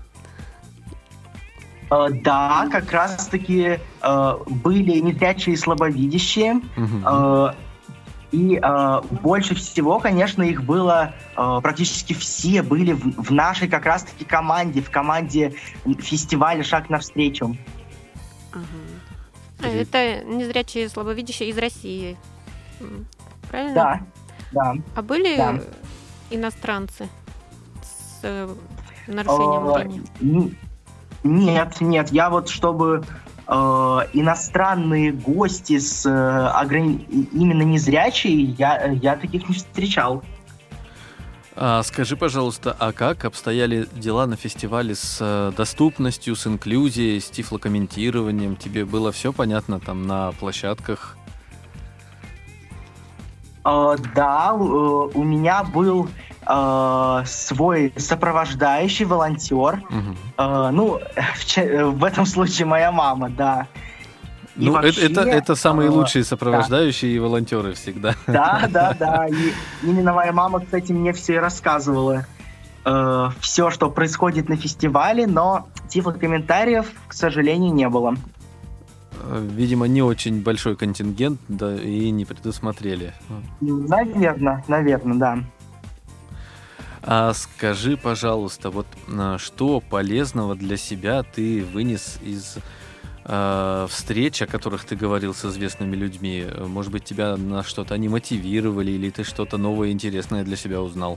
Да, как раз-таки были незрячие и слабовидящие. Угу. И больше всего, конечно, их было практически все были в нашей как раз-таки команде, в команде фестиваля «Шаг навстречу». Угу. А, это незрячие, слабовидящие из России, правильно? Да, да. А были да. иностранцы с э, нарушением О, зрения? Нет, нет. Я вот, чтобы э, иностранные гости с э, ограни... именно незрячие, я, я таких не встречал. А скажи, пожалуйста, а как обстояли дела на фестивале с доступностью, с инклюзией, с тифлокомментированием? Тебе было все понятно там на площадках? Uh, да, uh, у меня был uh, свой сопровождающий волонтер. Uh-huh. Uh, ну, в, в этом случае моя мама, да. И ну, вообще, это, это самые uh, лучшие сопровождающие да. и волонтеры всегда. Да, да, да. И именно моя мама, кстати, мне все и рассказывала. Uh, все, что происходит на фестивале, но тифлокомментариев, к сожалению, не было. Видимо, не очень большой контингент, да, и не предусмотрели. Наверное, наверное, да. А скажи, пожалуйста, вот что полезного для себя ты вынес из э, встреч, о которых ты говорил с известными людьми? Может быть, тебя на что-то они мотивировали, или ты что-то новое, интересное для себя узнал?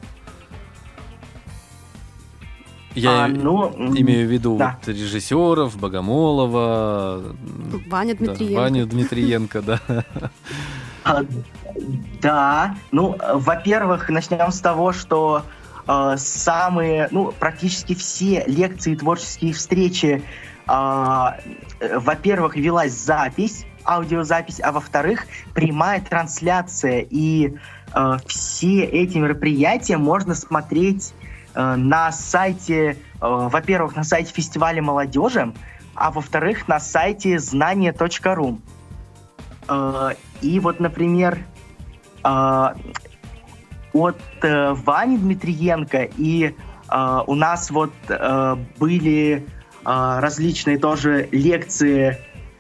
Я а, ну, имею в виду да. вот, режиссеров, Богомолова, Ваня Дмитриенко. Да, Ваню Дмитриенко, да. А, да, ну, во-первых, начнем с того, что э, самые, ну, практически все лекции и творческие встречи, э, во-первых, велась запись, аудиозапись, а во-вторых, прямая трансляция. И э, все эти мероприятия можно смотреть на сайте, во-первых, на сайте фестиваля молодежи, а во-вторых, на сайте знания точка ру. И вот, например, от Вани Дмитриенко и у нас вот были различные тоже лекции,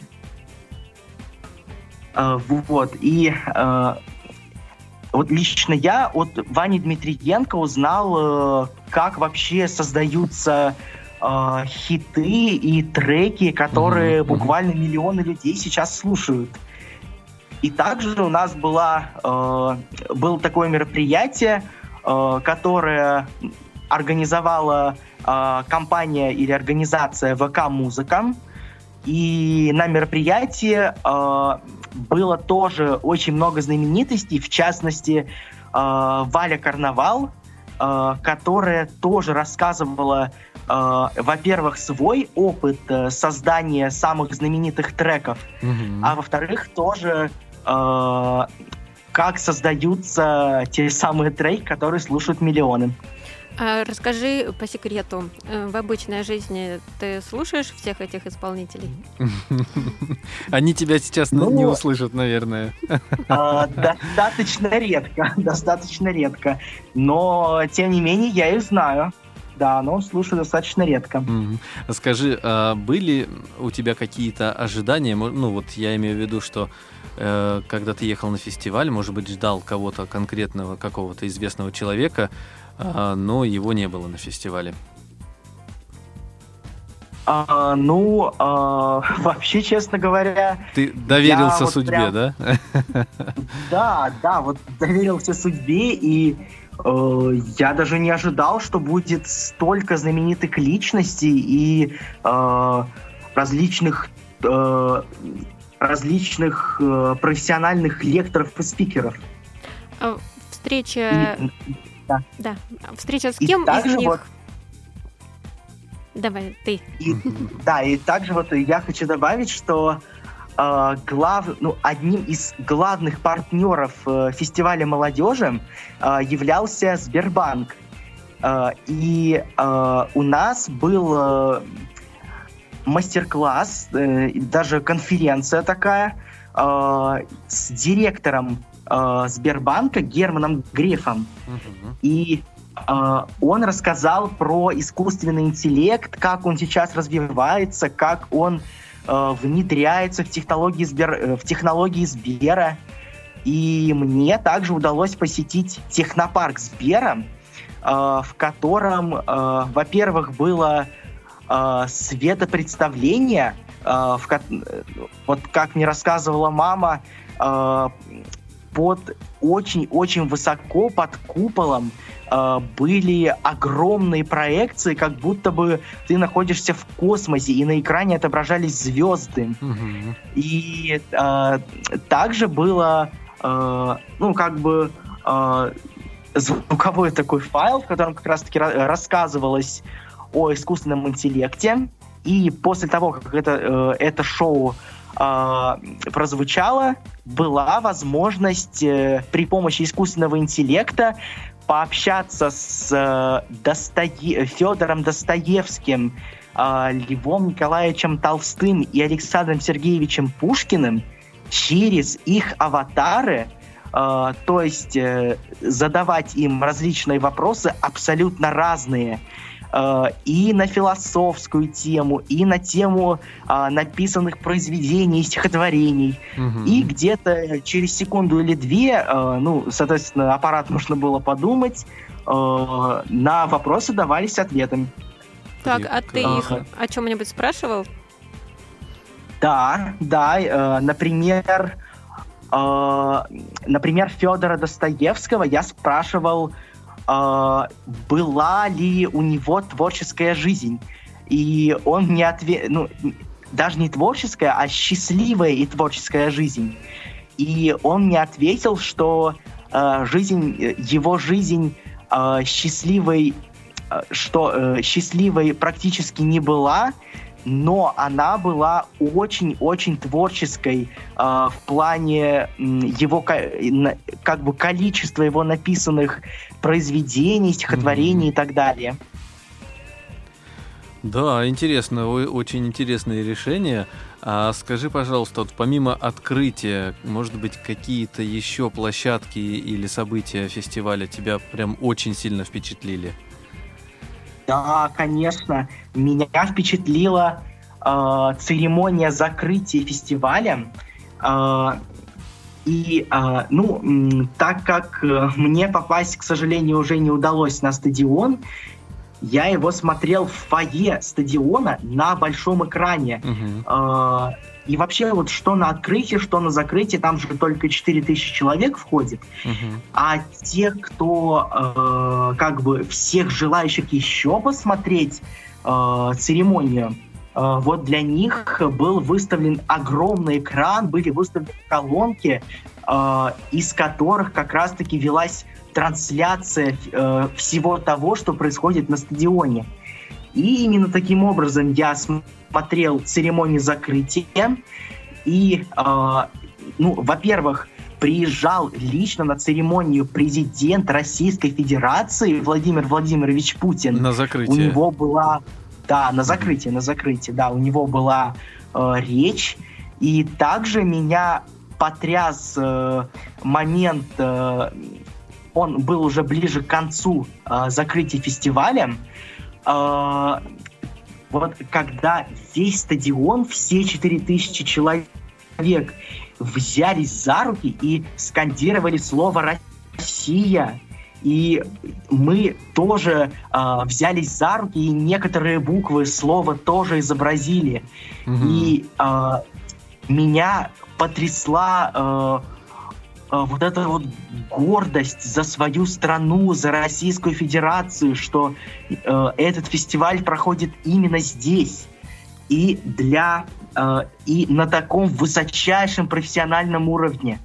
вот, и вот лично я от Вани Дмитриенко узнал, как вообще создаются э, хиты и треки, которые mm-hmm. буквально миллионы людей сейчас слушают. И также у нас была, э, было такое мероприятие, э, которое организовала э, компания или организация ВК-музыка. И на мероприятии э, было тоже очень много знаменитостей, в частности, э, Валя Карнавал, э, которая тоже рассказывала, э, во-первых, свой опыт э, создания самых знаменитых треков, mm-hmm. а во-вторых, тоже э, как создаются те самые треки, которые слушают миллионы. А расскажи по секрету, в обычной жизни ты слушаешь всех этих исполнителей? Они тебя сейчас ну, не услышат, наверное. А, достаточно редко, достаточно редко. Но, тем не менее, я их знаю. Да, но слушаю достаточно редко. Mm-hmm. Скажи, а были у тебя какие-то ожидания? Ну, вот я имею в виду, что э, когда ты ехал на фестиваль, может быть, ждал кого-то конкретного, какого-то известного человека, а, но его не было на фестивале. А, ну, а, вообще, честно говоря... Ты доверился вот судьбе, прям... да? Да, да, вот доверился судьбе, и э, я даже не ожидал, что будет столько знаменитых личностей и э, различных, э, различных э, профессиональных лекторов и спикеров. Встреча... И... Да. да. Встреча с кем из них? Вот... Давай, ты. И, да, и также вот я хочу добавить, что э, глав, ну, одним из главных партнеров э, фестиваля молодежи э, являлся Сбербанк. Э, и э, у нас был э, мастер-класс, э, даже конференция такая э, с директором э, Сбербанка Германом Грефом. Uh-huh. И Uh, он рассказал про искусственный интеллект, как он сейчас развивается, как он uh, внедряется в технологии, Сбер, в технологии Сбера. И мне также удалось посетить технопарк Сбера, uh, в котором, uh, во-первых, было uh, светопредставление, uh, в ко- вот как мне рассказывала мама, uh, под очень-очень высоко, под куполом, были огромные проекции, как будто бы ты находишься в космосе, и на экране отображались звезды. Mm-hmm. И э, также было, э, ну, как бы, э, звуковой такой файл, в котором как раз-таки рассказывалось о искусственном интеллекте. И после того, как это, это шоу э, прозвучало, была возможность э, при помощи искусственного интеллекта пообщаться с э, Достое... Федором Достоевским, э, Львом Николаевичем Толстым и Александром Сергеевичем Пушкиным через их аватары, э, то есть э, задавать им различные вопросы, абсолютно разные, э, и на философскую тему, и на тему э, написанных произведений, стихотворений. Угу. И где-то через секунду или две, э, ну, соответственно, аппарат нужно было подумать, э, на вопросы давались ответами. Так, а ты их о чем-нибудь спрашивал? Да, да, э, например, э, например, Федора Достоевского я спрашивал, э, была ли у него творческая жизнь, и он мне ответил, ну, даже не творческая, а счастливая и творческая жизнь, и он мне ответил, что э, жизнь, его жизнь э, счастливой, э, что э, счастливой практически не была, но она была очень-очень творческой э, в плане его как бы количества его написанных произведений, стихотворений mm-hmm. и так далее. Да, интересно, очень интересные решения. А скажи, пожалуйста, вот помимо открытия, может быть, какие-то еще площадки или события фестиваля тебя прям очень сильно впечатлили? Да, конечно. Меня впечатлила э, церемония закрытия фестиваля. Э, и, э, ну, м, так как э, мне попасть, к сожалению, уже не удалось на стадион, я его смотрел в фойе стадиона на большом экране. Uh-huh. Э, и вообще, вот что на открытии, что на закрытии, там же только четыре тысячи человек входит. Uh-huh. А те, кто, э, как бы, всех желающих еще посмотреть э, церемонию, э, вот для них был выставлен огромный экран, были выставлены колонки, э, из которых как раз-таки велась трансляция э, всего того, что происходит на стадионе. И именно таким образом я смотрел церемонию закрытия. И, э, ну, во-первых, приезжал лично на церемонию президент Российской Федерации Владимир Владимирович Путин. На закрытие. У него была... Да, на закрытие, на закрытие, да. У него была э, речь. И также меня потряс э, момент... Э, он был уже ближе к концу э, закрытия фестиваля. Э, вот когда весь стадион, все четыре тысячи человек взялись за руки и скандировали слово «Россия». И мы тоже э, взялись за руки, и некоторые буквы слова тоже изобразили. Mm-hmm. И э, меня потрясла... Э, вот эта вот гордость за свою страну, за Российскую Федерацию, что э, этот фестиваль проходит именно здесь и для э, и на таком высочайшем профессиональном уровне.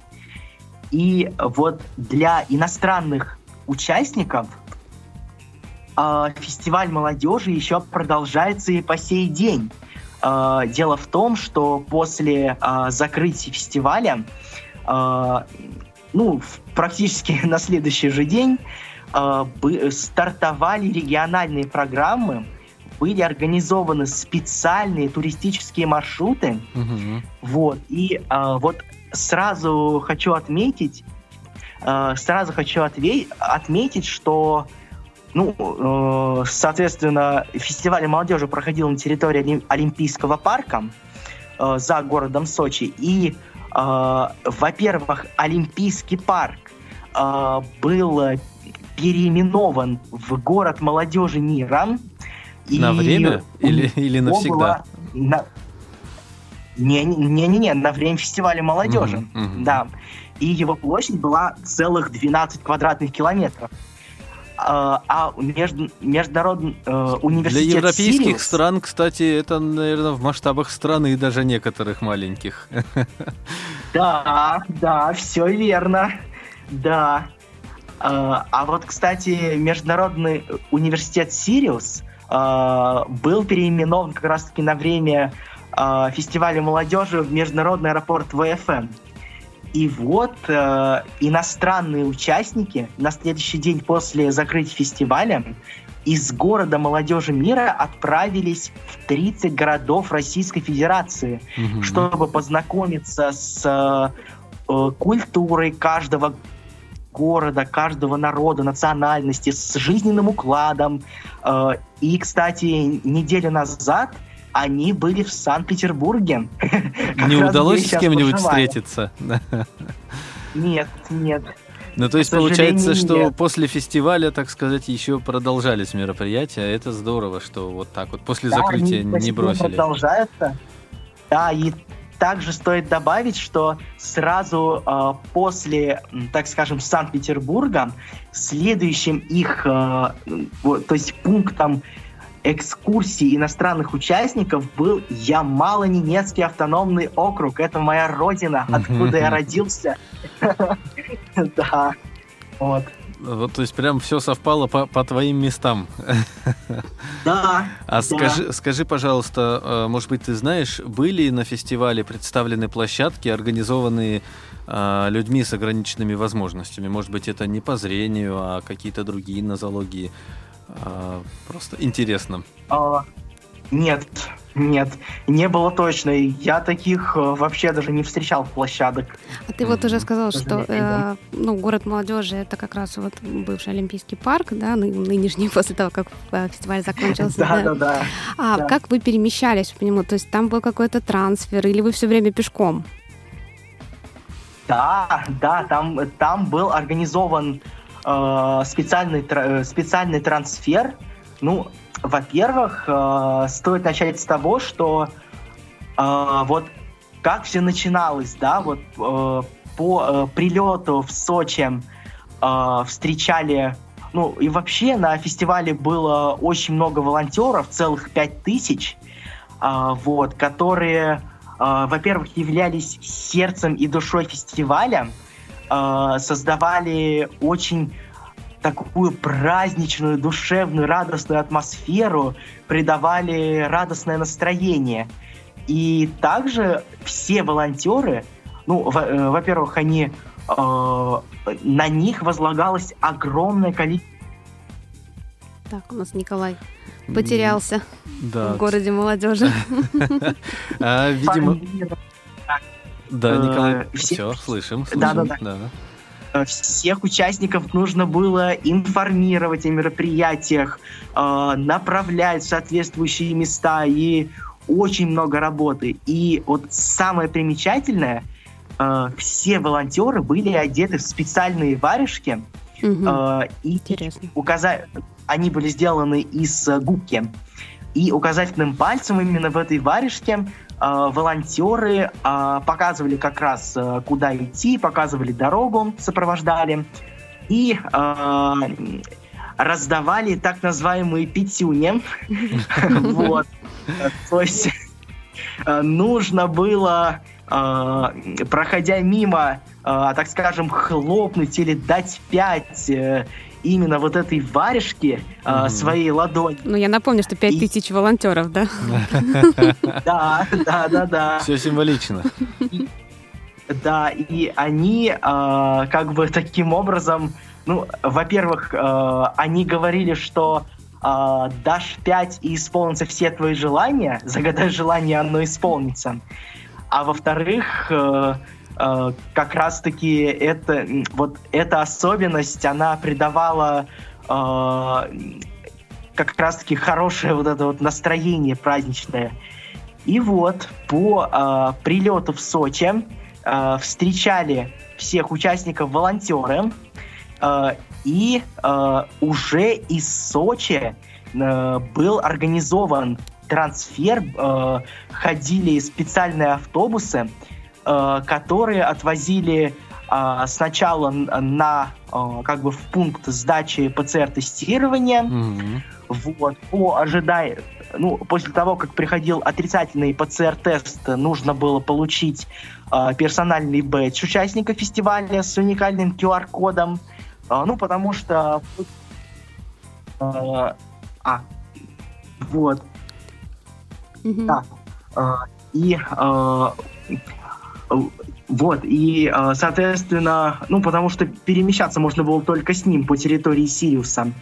И вот для иностранных участников э, фестиваль молодежи еще продолжается и по сей день. Э, дело в том, что после э, закрытия фестиваля Uh, ну, практически на следующий же день uh, бы, стартовали региональные программы, были организованы специальные туристические маршруты. Uh-huh. Вот, и uh, вот сразу хочу отметить, uh, сразу хочу отве- отметить, что, ну, uh, соответственно, фестиваль молодежи проходил на территории Олим- Олимпийского парка uh, за городом Сочи, и Uh, во-первых, Олимпийский парк uh, был переименован в город молодежи мира. На время или, или навсегда? На... Не-не-не, на время фестиваля молодежи. Uh-huh, uh-huh. Да. И его площадь была целых двенадцать квадратных километров. Uh, а между, международный uh, университет Для европейских Сириус... стран, кстати, это, наверное, в масштабах страны даже некоторых маленьких. Да, да, все верно. Да. А вот, кстати, Международный университет Сириус был переименован как раз-таки на время фестиваля молодежи в Международный аэропорт вэ эф эм. И вот иностранные участники на следующий день после закрытия фестиваля из города молодежи мира отправились в тридцать городов Российской Федерации, mm-hmm. чтобы познакомиться с э, культурой каждого города, каждого народа, национальности, с жизненным укладом. Э, и, кстати, неделю назад они были в Санкт-Петербурге. Не удалось с кем-нибудь встретиться? Нет, нет. Ну, то есть получается, что нет. После фестиваля, так сказать, еще продолжались мероприятия. Это здорово, что вот так вот после да, закрытия они не бросили. Продолжаются. Да, и также стоит добавить, что сразу э, после, так скажем, Санкт-Петербурга следующим их, э, вот, то есть пунктом экскурсии иностранных участников был Ямало-Ненецкий автономный округ. Это моя родина, откуда я родился. Да, вот. Вот, то есть прям все совпало по, по твоим местам. Да. А да. Скажи, скажи, пожалуйста, может быть, ты знаешь, были на фестивале представлены площадки, организованные э, людьми с ограниченными возможностями? Может быть, это не по зрению, а какие-то другие нозологии? Э, просто интересно. А, нет, нет, не было точно. Я таких вообще даже не встречал площадок. А ты mm-hmm. вот уже сказал, что э, ну, город молодежи — это как раз вот бывший Олимпийский парк, да, ны- нынешний, после того, как фестиваль закончился. Да, да, да. А да. Как вы перемещались по нему? То есть там был какой-то трансфер или вы все время пешком? Да, да, там, там был организован э, специальный, тр- специальный трансфер. Ну, во-первых, э, стоит начать с того, что э, вот как все начиналось, да, вот э, по э, прилету в Сочи э, встречали, ну и вообще на фестивале было очень много волонтеров, целых пять тысяч, э, вот, которые, э, во-первых, являлись сердцем и душой фестиваля, э, создавали очень такую праздничную, душевную, радостную атмосферу, придавали радостное настроение. И также все волонтеры, ну, во- во-первых, они, э, на них возлагалось огромное количество... Так, у нас Николай потерялся да. в городе молодежи. Видимо... Да, Николай, все, слышим. Да-да-да. Всех участников нужно было информировать о мероприятиях, э, направлять в соответствующие места, и очень много работы. И вот самое примечательное, э, все волонтеры были одеты в специальные варежки, угу. э, и указа... они были сделаны из губки. И указательным пальцем именно в этой варежке волонтеры э, показывали как раз, э, куда идти, показывали дорогу, сопровождали и э, раздавали так называемые пятюни. Вот. То есть нужно было, проходя мимо, так скажем, хлопнуть или дать пять именно вот этой варежки mm-hmm. своей ладони. Ну, я напомню, что пять тысяч и... волонтеров, да? Да, да, да, да. Все символично. Да, и они как бы таким образом, ну, во-первых, они говорили, что дашь пять и исполнятся все твои желания, загадай желание, оно исполнится. А во-вторых, как раз-таки это, вот эта особенность, она придавала э, как раз-таки хорошее вот это вот настроение праздничное. И вот по э, прилету в Сочи э, встречали всех участников волонтеры, э, и э, уже из Сочи э, был организован трансфер, э, ходили специальные автобусы, которые отвозили э, сначала на э, как бы в пункт сдачи ПЦР-тестирования. Mm-hmm. Вот, по ожиданию, ну, после того, как приходил отрицательный ПЦР-тест, нужно было получить э, персональный бэдж участника фестиваля с уникальным ку ар-кодом. Ну, потому что... А, вот. Mm-hmm. Да. И... Вот, и, соответственно, ну, потому что перемещаться можно было только с ним по территории Сириуса.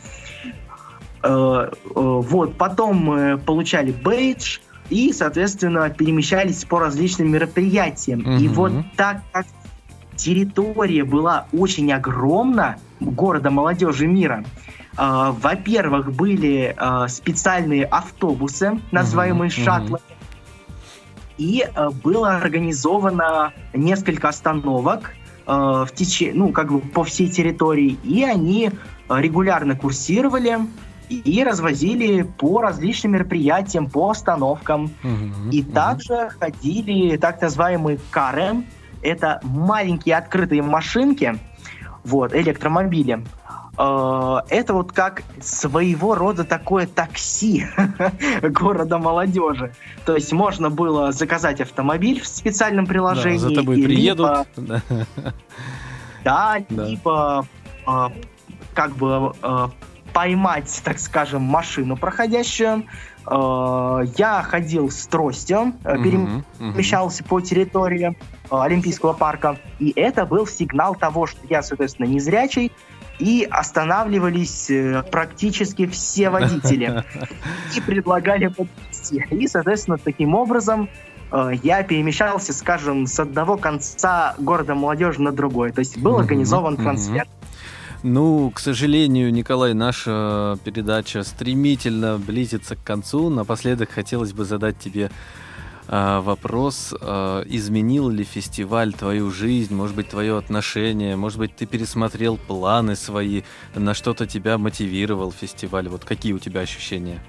Вот, потом мы получали бейдж и, соответственно, перемещались по различным мероприятиям. Mm-hmm. И вот так как территория была очень огромна, города молодежи мира, во-первых, были специальные автобусы, называемые mm-hmm. шаттлы, и э, было организовано несколько остановок э, в теч... ну, как бы по всей территории, и они регулярно курсировали и развозили по различным мероприятиям, по остановкам. Mm-hmm. И mm-hmm. также ходили так называемые кары, это маленькие открытые машинки, вот, электромобили. Это вот как своего рода такое такси города молодежи. То есть можно было заказать автомобиль в специальном приложении. Да, за тобой приедут. Либо, да, да, либо э, как бы э, поймать, так скажем, машину проходящую. Э, я ходил с тростью, uh-huh, перемещался uh-huh. по территории э, Олимпийского парка. И это был сигнал того, что я, соответственно, незрячий. И останавливались э, практически все водители. И предлагали подвезти. И, соответственно, таким образом э, я перемещался, скажем, с одного конца города молодежи на другой. То есть был организован mm-hmm. трансфер. Ну, к сожалению, Николай, наша передача стремительно близится к концу. Напоследок хотелось бы задать тебе вопрос, изменил ли фестиваль твою жизнь, может быть, твое отношение, может быть, ты пересмотрел планы свои, на что-то тебя мотивировал фестиваль, вот какие у тебя ощущения?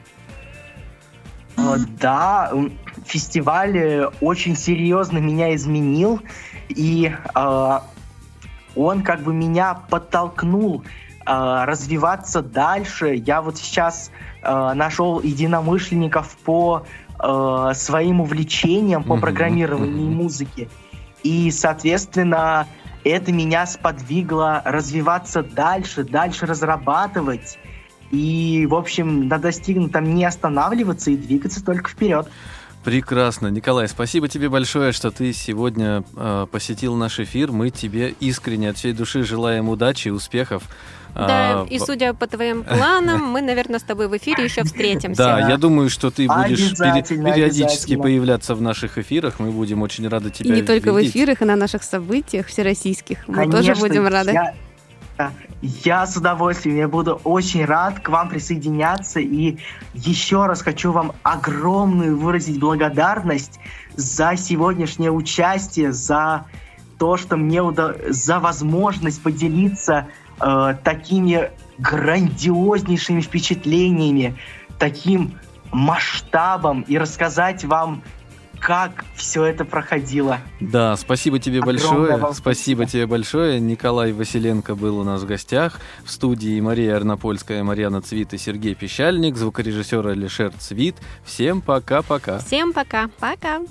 Да, фестиваль очень серьезно меня изменил, и э, он как бы меня подтолкнул э, развиваться дальше. Я вот сейчас э, нашел единомышленников по своим увлечением по mm-hmm. программированию mm-hmm. музыки. И, соответственно, это меня сподвигло развиваться дальше, дальше разрабатывать. И, в общем, на достигнутом не останавливаться и двигаться только вперед. Прекрасно. Николай, спасибо тебе большое, что ты сегодня э, посетил наш эфир. Мы тебе искренне от всей души желаем удачи и успехов. Да, а, и судя по твоим планам, мы, наверное, с тобой в эфире еще встретимся. Да, я думаю, что ты будешь периодически появляться в наших эфирах. Мы будем очень рады тебя видеть. И не только в эфирах, и на наших событиях всероссийских. Мы Конечно, тоже будем рады. Я, я с удовольствием, я буду очень рад к вам присоединяться. И еще раз хочу вам огромную выразить благодарность за сегодняшнее участие, за то, что мне уда... за возможность поделиться э, такими грандиознейшими впечатлениями, таким масштабом и рассказать вам, как все это проходило. Да, спасибо тебе Огромное большое. Спасибо тебе большое. Николай Василенко был у нас в гостях. В студии Мария Арнопольская, Марьяна Цвит и Сергей Пещальник, звукорежиссер Алишер Цвит. Всем пока-пока. Всем пока. Пока.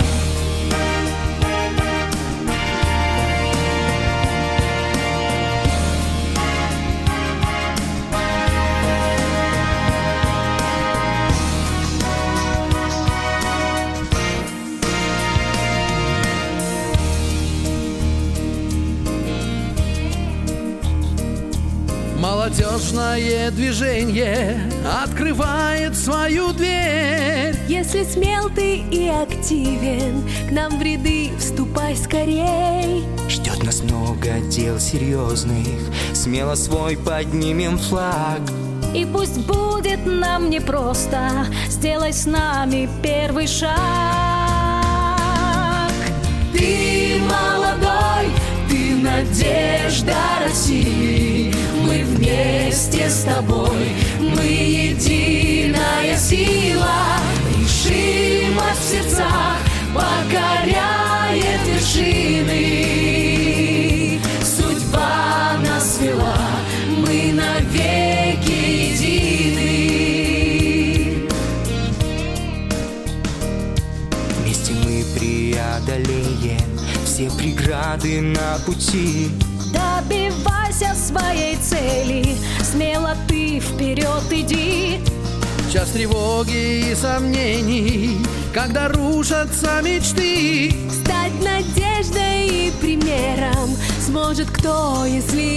Молодежное движение открывает свою дверь. Если смел ты и активен, к нам в ряды вступай скорей. Ждет нас много дел серьезных, смело свой поднимем флаг. И пусть будет нам непросто, сделай с нами первый шаг. Ты молодой, ты надежда России. Мы вместе с тобой, мы единая сила. Решимость в сердцах покоряет вершины. Судьба нас свела, мы навеки едины. Вместе мы преодолеем все преграды на пути. Да, добивайся своей цели, смело ты вперед иди. Час тревоги и сомнений, когда рушатся мечты, стать надеждой и примером сможет кто, если